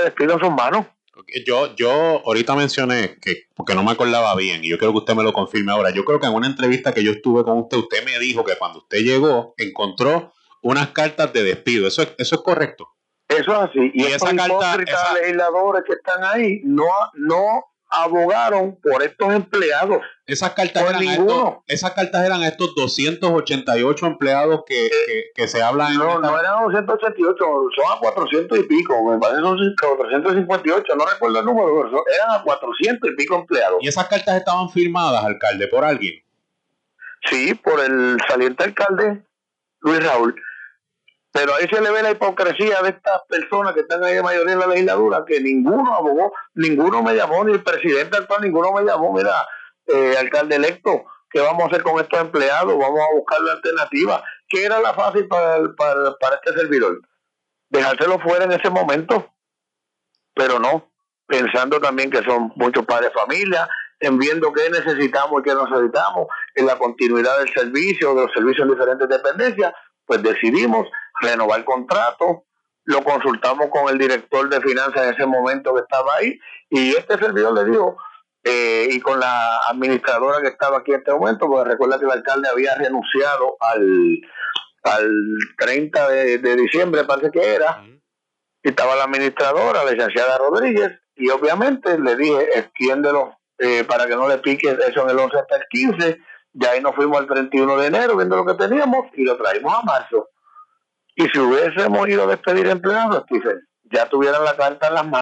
despido en sus manos. Yo ahorita mencioné que, porque no me acordaba bien, y yo creo que usted me lo confirme ahora. Yo creo que en una entrevista que yo estuve con usted, usted me dijo que cuando usted llegó, encontró unas cartas de despido. ¿Eso es correcto? Eso es así. Y esa estos carta, legisladores que están ahí no abogaron por estos empleados. Esas cartas eran a estos 288 empleados que se hablan. No eran 288, son a 400 y pico, me parece son 458, no recuerdo el número, pero eran a 400 y pico empleados. ¿Y esas cartas estaban firmadas, alcalde, por alguien? Sí, por el saliente alcalde Luis Raúl. Pero ahí se le ve la hipocresía de estas personas que están ahí de mayoría en la legislatura, que ninguno abogó, ninguno me llamó, ni el presidente actual, ninguno me llamó. Mira, alcalde electo, ¿qué vamos a hacer con estos empleados? Vamos a buscar la alternativa. ¿Qué era la fácil para este servidor? Dejárselo fuera en ese momento, pero no, pensando también que son muchos padres de familia, en viendo qué necesitamos y qué no necesitamos, en la continuidad del servicio, de los servicios en diferentes dependencias, pues decidimos renovar el contrato, lo consultamos con el director de finanzas en ese momento que estaba ahí, y este servidor le dijo, y con la administradora que estaba aquí en este momento, porque recuerda que el alcalde había renunciado al 30 de diciembre, parece que era, y estaba la administradora, la licenciada Rodríguez, y obviamente le dije, extiéndelo para que no le pique eso en el 11 hasta el 15, de ahí nos fuimos al 31 de enero viendo lo que teníamos y lo traímos a marzo. Y si hubiésemos ido a despedir empleados, Stephen, ya tuvieran la carta en las manos.